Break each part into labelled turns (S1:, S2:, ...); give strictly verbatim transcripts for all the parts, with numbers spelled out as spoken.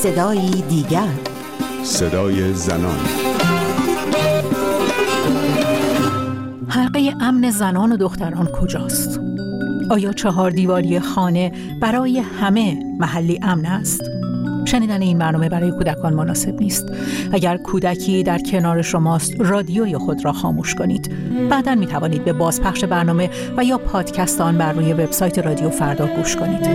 S1: صدایی دیگر،
S2: صدای زنان.
S3: حلقه امن زنان و دختران کجاست؟ آیا چهار دیواری خانه برای همه محلی امن است؟ شنیدن این برنامه برای کودکان مناسب نیست. اگر کودکی در کنار شماست، رادیوی خود را خاموش کنید. بعداً می توانید به بازپخش برنامه و یا پادکست آن بر روی وبسایت رادیو فردا گوش کنید.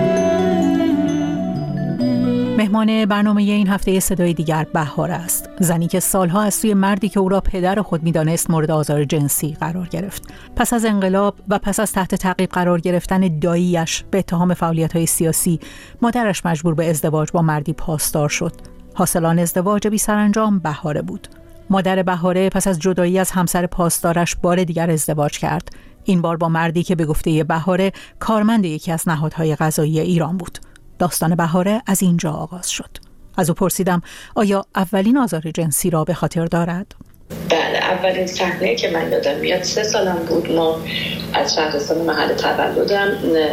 S3: مهمان برنامه این هفته صدای دیگر بهار است. زنی که سالها از سوی مردی که او را پدر خود می‌دانست مورد آزار جنسی قرار گرفت. پس از انقلاب و پس از تحت تعقیب قرار گرفتن دایی‌اش به اتهام فعالیت‌های سیاسی، مادرش مجبور به ازدواج با مردی پاسدار شد. حاصلان ازدواج بی سرانجام بهاره بود. مادر بهاره پس از جدایی از همسر پاسدارش بار دیگر ازدواج کرد. این بار با مردی که به گفته بهاره کارمند یکی از نهادهای قضایی ایران بود. داستان بهاره از اینجا آغاز شد. از او پرسیدم آیا اولین آزار جنسی را به خاطر دارد؟
S4: بله، اولین صحنه که من یادم میاد سه سالم بود. ما از شهرستان محل تولدم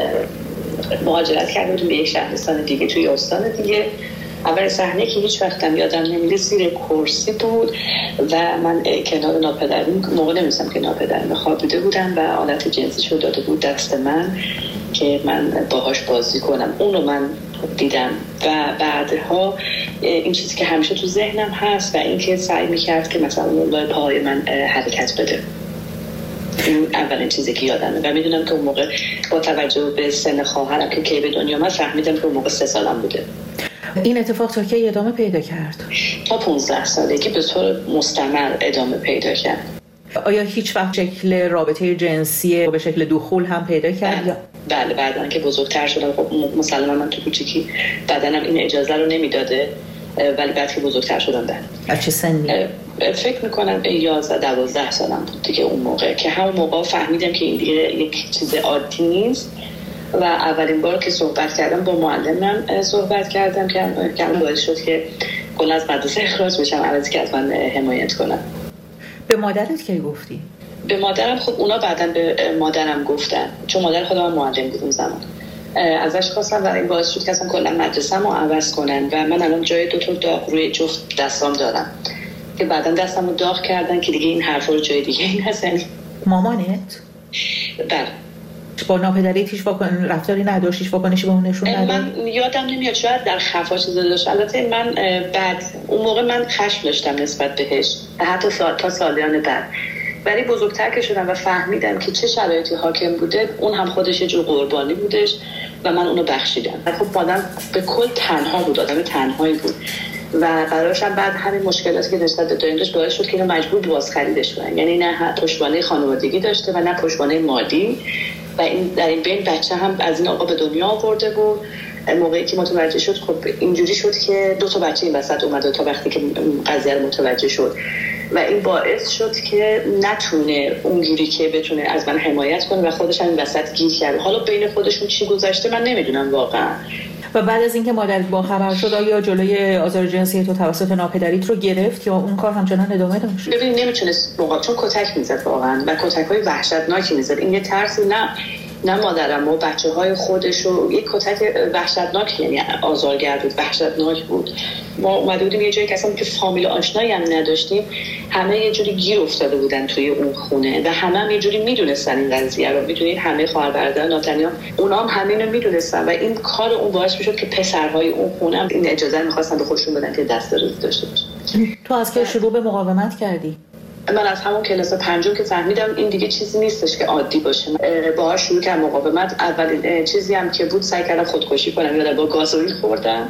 S4: مهاجرت کردیم به یک شهرستان دیگه توی استان دیگه. اولین صحنه که هیچ وقتم یادم نمیاد زیر کرسی بود و من کنار ناپدرم، موقع نمیستم که ناپدرم خوابیده بودم و آلت جنسی شو داده بود دست من که من باهاش بازی کنم. اونو من دیدم و بعدها این چیزی که همیشه تو ذهنم هست و این که سعی میکرد که مثلا لای پاهای من حرکت بده. این اولین چیزی که یادمه و میدونم که اون موقع با توجه به سن خواهرم که کی به دنیا من فهمیدم که اون موقع سه سالم بوده.
S3: این اتفاق تا کی ادامه پیدا کرد؟
S4: تا پونزده سالگی به طور مستمر ادامه پیدا کرد.
S3: آیا هیچ وقت شکل رابطه جنسی به شکل دخول هم پیدا کرد؟
S4: بله, بله بعدن که بزرگتر شدم، خب مثلا من تو کوچیکی بدنم این اجازه رو نمیداده، ولی بعد که بزرگتر شدم بله.
S3: از چه سنی؟
S4: فکر میکنم یازده دوازده سالم بود دیگه اون موقع که همون موقع فهمیدم که این دیگه یک چیز عادی نیست و اولین بار که صحبت کردم با معلمم صحبت کردم که که باعث شد که کلا از مدرسه اخراج بشم عوضی که از من حمایت کنم.
S3: به مادرت کی گفتی؟
S4: به مادرم خب اونا بعداً به مادرم گفتن، چون مادر خودم معلم بود اون زمان. ازش خواستم و این باعث شد که اصلا کلا مدرسه‌مو عوض کنن و من الان جای دو تا داغ روی جفت دستام دارم که بعداً دستمو داغ کردن که دیگه این حرفا رو جای دیگه این هستن.
S3: مامانت؟
S4: بله.
S3: با ناپدریت هیچ واکن رفتاری نداشت، هیچ واکنشی به اون نشون نداد؟
S4: من یادم نمیاد، شاید در خفا چیزی داشت. البته من بعد اون موقع من خشم داشتم نسبت بهش حتی سال تا سالیان بعد، ولی بزرگتر که شدم و فهمیدم که چه شرایطی حاکم بوده، اون هم خودش یه جور قربانی بودش و من اونو بخشیدم. خب آدم به کل تنها بود، آدم تنهایی بود و براش هم بعد همین مشکلاتی که نسبت به داشت باعث شد که اینو مجبور باز خریدش کنن. یعنی نه پشتوانه خانوادگی داشته و نه پشتوانه مادی و این در این بین بچه هم از این آقا به دنیا آورده بود. موقعی که متوجه شد خب اینجوری شد که دو تا بچه این وسط اومد تا وقتی که قضیه رو متوجه شد و این باعث شد که نتونه اونجوری که بتونه از من حمایت کنه و خودش هم این وسط گیر کرد. حالا بین خودشون چی گذشته من نمیدونم واقعا.
S3: و بعد از اینکه مادرت با خبر شد آیا جلوی آزار جنسی تو توسط ناپدریت رو گرفت یا اون کار همچنان ادامه داشت؟
S4: ببین نمیتونست موقع چون کتک میزد واقعا و کتک‌های وحشتناکی میزد. این یه ترسی نه نه مادرم و بچه‌های خودش و یک کتک وحشتناک، یعنی آزارگر بود، وحشتناک بود. ما اومده بودیم یه جایی که اصلا که فامیل آشنایی هم نداشتیم، همه یه جوری گیر افتاده بودن توی اون خونه و همه هم یه جوری میدونستن این قضیه رو. میدونید همه خواهر برادر ناتنیا اونا هم همین رو میدونستن و این کار اون باعث میشد که پسرهای اون خونه هم این اجازه رو می‌خواستن به خودشون بدن که دسترسی داشته باشن.
S3: تو از که شروع به مقاومت کردی؟
S4: من از همون کلاس پنجم که فهمیدم این دیگه چیزی نیستش که عادی باشه، باهاش شروع کردم مقاومت. اولین چیزی هم که بود سعی کردم خودکشی کنم، یادم با گازوئیل خوردم.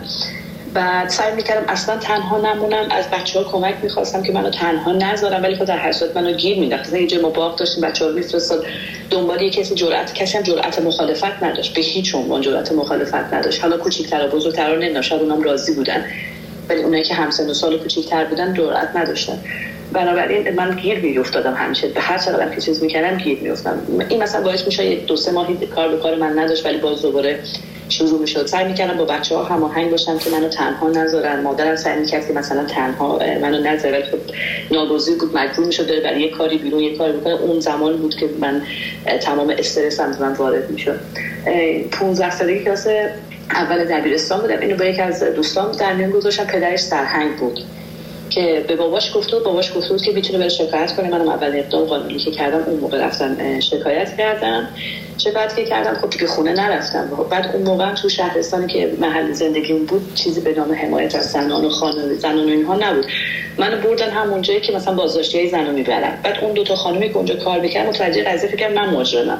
S4: بعد سعی میکردم اصلا تنها نمونم، از بچه‌ها کمک میخواستم که منو تنها نذارن، ولی خود در هر صورت منو گیر مینداخت. مثلا اینجا ما باغ داشتیم، بچه‌ها رو میفرستاد دنبال یک کسی، جرأت کسی هم جرأت مخالفت نداشت، به هیچ عنوان جرأت مخالفت نداشت. حالا کوچیک‌تر و بزرگتر رو نمی‌دونم، شاید اونام راضی بودن، ولی اونایی که همسن و سال کوچیک‌تر بودن جرأت نداشتن. بنابراین من گیر میافتادم همیشه، به هر چقدر که چیز میکردم گیر میافتادم. این مثلا باعث میشه یک دو سه ماهی کار به کار من نداشت، ولی باز دوباره شروع میشد. سعی میکردم با بچه‌ها هماهنگ باشم که منو تنها نذارن. مادرم سعی میکرد که مثلا تنها منو نذاره، ولی خب ناگزیر بود، مجبور میشد بره برای یه کاری بیرون، یه کاری بکنه. اون زمان بود که من تمام استرسم من وارد میشد. پانزده سالگی کلاس اول دبیرستان بودم. اینو با یکی از دوستان در میون گذاشتم. پدرش سرهنگ بود که به باباش گفت بود باباش گفت بود که میتونه بره شکایت کنه. منم اول اقدام قانونی که کردم اون موقع رفتم شکایت کردم. شکایت که کردم خب دیگه خونه نرفتم. بعد اون موقع تو شهرستانی که محل زندگیم بود چیزی به نام حمایت از زنان و خانواده زنان و اینها نبود. منو بردن همون جایی که مثلا بازداشتیای زنو میبرن. بعد اون دو تا خانومی که اونجا کار می‌کردن متوجه قضیه فکر کردن من مجرمم.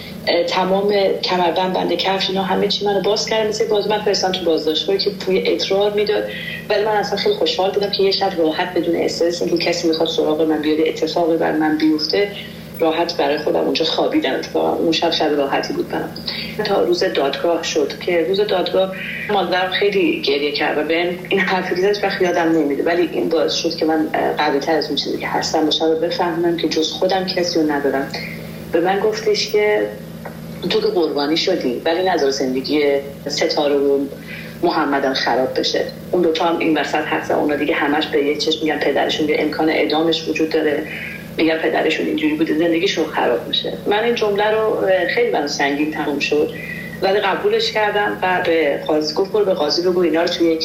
S4: تمام کمربند بند کفش اینا همه چی منو باز کردن، مثل باز من فرستادن تو بازداشتگاه که توی ادرار میداد. ولی من اصلا خیلی خوشحال بودم که یه شب راحت بدون استرس اینکه کسی میخواد سراغ من بیاد اتفاقی بر من بیفته راحت برای خودم اونجا خوابیدم. اتفاقا اون شب شب راحتی بود برام. تا روز دادگاه شد که روز دادگاه مادرم خیلی گریه کرد و بهم این حرفی زد وقت یادم نمیده، ولی این باعث شد که من قوی‌تر از اون چیزی که هستم باشم و بفهمم که جز خودم کسی رو ندارم. به من گفتش که تو که قربانی شدی ولی نذار زندگی ستاره و محمدم خراب بشه. اون دوتا هم این وسط هستن. اونا دیگه همش به یه چشم میگن پدرشون یه امکان اعدامش وجود داره، میگن پدرشون اینجوری بوده زندگیشون خراب میشه. من این جمله رو خیلی برام سنگین تموم شد ولی قبولش کردم و به قاضی گفت برو به قاضی بگو اینا رو توی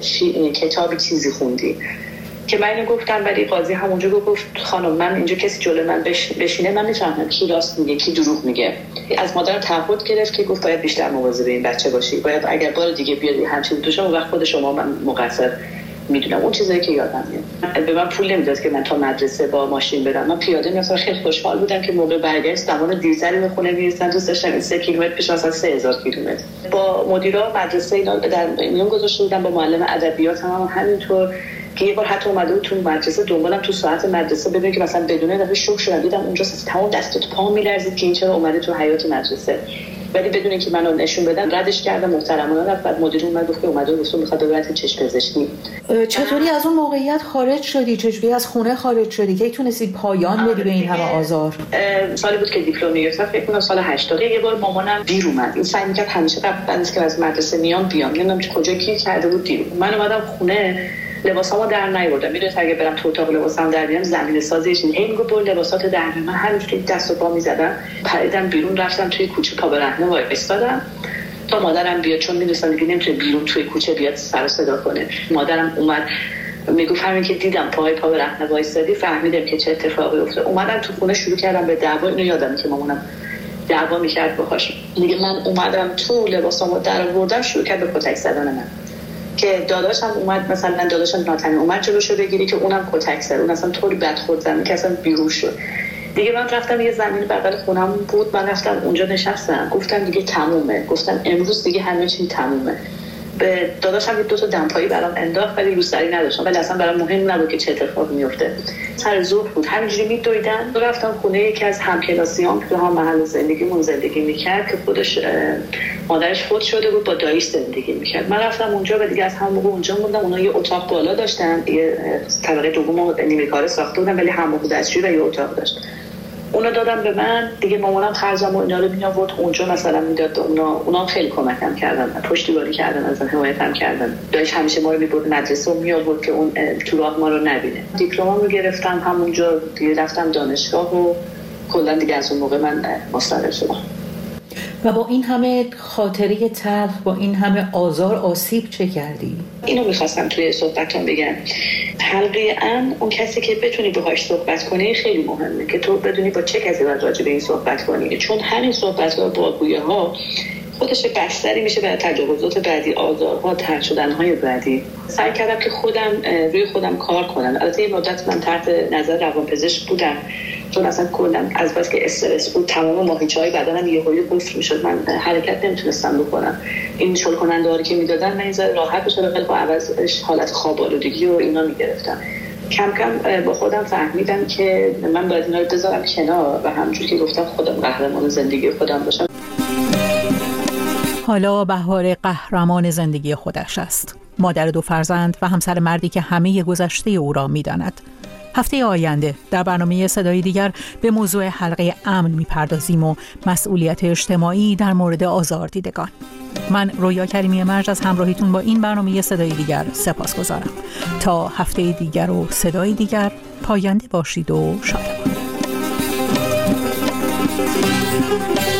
S4: یک کتابی چیزی خوندی که من اینو گفتم. ولی قاضی همونجا گفت خانم من اینجا کسی جلوی من بشینه من میفهمم کی راست میگه کی دروغ میگه. از مادر تعهد گرفت که گفت باید بیشتر مواظب این بچه باشی، باید اگر بار دیگه بیاد همچین تو شما وقت خود شما من مقصر میدونم. اون چیزایی که یادم میاد. به من پول نمیداد که من تا مدرسه با ماشین برم. من پیاده میرفتم. خیلی خوشحال بودم که موقع برگشت زمان دیرتری به خونه میرسن. دوست داشتم سه کیلومتر پیش مثلا سه هزار کیلومتر. با مدیرا مدرسه اینا در میون گذاشته بودم، با معلم ادبیات هم همینطور که یه بار حتی اومده بود تو مدرسه دنبالم تو ساعت مدرسه ببینه که مثلا بدون دفعه شوک شدم دیدم اونجا تمام دست و پام میلرزید که این چرا اومده تو حیاط مدرسه، ولی بدون اینکه منو نشون بدن ردش کردم. محترمانه رفت. بعد مدیر اومد گفت که اومده و گفت میخواد ببرت چشم پزشکی.
S3: چطوری از اون موقعیت خارج شدی؟ چجوری از خونه خارج شدی که تونستی پایان بدی به این همه آزار؟
S4: سالی بود که دیپلم گرفتم، فکر کنم سال هشتاد. یه بار مامانم دیر اومد. این سعی می‌کرد همیشه قبل از که از مدرسه میام بیام. نمیدونم کجا کی کرده بود دیر. من اومدم خونه لباسامو در نیاوردم. میدونید اگه برم تو اتاق لباسام در بیارم زمین سازیش هی میگه برو لباسات در بیار. من همینجوری دست و پا میزدم پریدم بیرون رفتم توی کوچه پا برهنه وایسادم تا مادرم بیاد، چون میدونستم دیگه نمیتونه بیرون توی کوچه بیاد سر و صدا کنه. مادرم اومد میگفت همین که دیدم پای پا برهنه وایسادی فهمیدم که چه اتفاقی افتاد. اومدم تو خونه شروع کردم به دعوا. اینو یادمه که مامانم دعوا میکرد باهاش. دیگه من اومدم تو لباسامو در آوردم شروع کرد به کتک زدن من که داداشم اومد، مثلا داداشم ناتنی اومد جلوشو بگیری که اونم کتک زد. اون اصلا طوری بد خورد زمین که اصلا بیرون شد. دیگه من رفتم یه زمین بغل خونم بود، من رفتم اونجا نشستم. گفتم دیگه تمومه. گفتم امروز دیگه همه چی تمومه. به داداشم دو تا دمپایی برام انداخت ولی روسری نداشتم، ولی اصلا برام مهم نبود که چه اتفاقی میفته. سر ظهر بود همینجوری میدویدن. رفتم خونه یکی از همکلاسیام که هم محل زندگیمون زندگی میکرد که خودش مادرش فوت شده بود، با داییش زندگی میکرد. من رفتم اونجا و دیگه از همون موقع اونجا موندم. اونا یه اتاق بالا داشتن، یه طبقه دوم نیمه کاره ساخته بودن ولی حمام دستشویی و یه اتاق داشت. اونا دادم به من دیگه. مامانم خرجم و اینا رو میآورد اونجا مثلا میداد. اونا اونا خیلی کمکم کردن، پشتیبانی کردن، از حمایتم کردن. دایش همیشه ما رو میبرد مدرسه و میآورد که اون تو راه ما رو نبینه. دیپلمم رو گرفتم همونجا دیگه، رفتم دانشگاه و کلا دیگه از اون موقع من مستقل شدم.
S3: و با این همه خاطره تلخ، با این همه آزار آسیب چه کردی؟
S4: اینو میخواستم توی صحبتام بگم. حقیقاً اون کسی که بتونی باهاش صحبت کنی خیلی مهمه که تو بدونی با چه کسی باید راجع به این صحبت کنی، چون همین صحبت‌ها با گویه‌ها خودش بستری میشه برای تجاوزات بعدی، آزارها، طرد شدن‌های بعدی. سعی کردم که خودم روی خودم کار کنم. البته یه مدت من تحت نظر روانپزشک بودم، چون اصلا کلا از بس که استرس بود تمام ماهیچه‌های بدنم یهویی قفل میشد. من حرکت نمیتونستم بکنم. این شل کننده که میدادن من این راحت بشه، ولی با عوضش حالت خواب آلودگی و اینا میگرفتم. کم کم با خودم فهمیدم که من باید اینا رو بذارم کنار و همونجوری که گفتم خودم قهرمان زندگی خودم باشم.
S3: حالا بهار قهرمان زندگی خودش است. مادر دو فرزند و همسر مردی که همه گذشته او را می‌داند. هفته آینده در برنامه صدای دیگر به موضوع حلقه امن می‌پردازیم و مسئولیت اجتماعی در مورد آزاردیدگان. من رویا کریمی مرج از همراهیتون با این برنامه صدای دیگر سپاسگزارم. تا هفته دیگر و صدای دیگر، پاینده باشید و شادمان.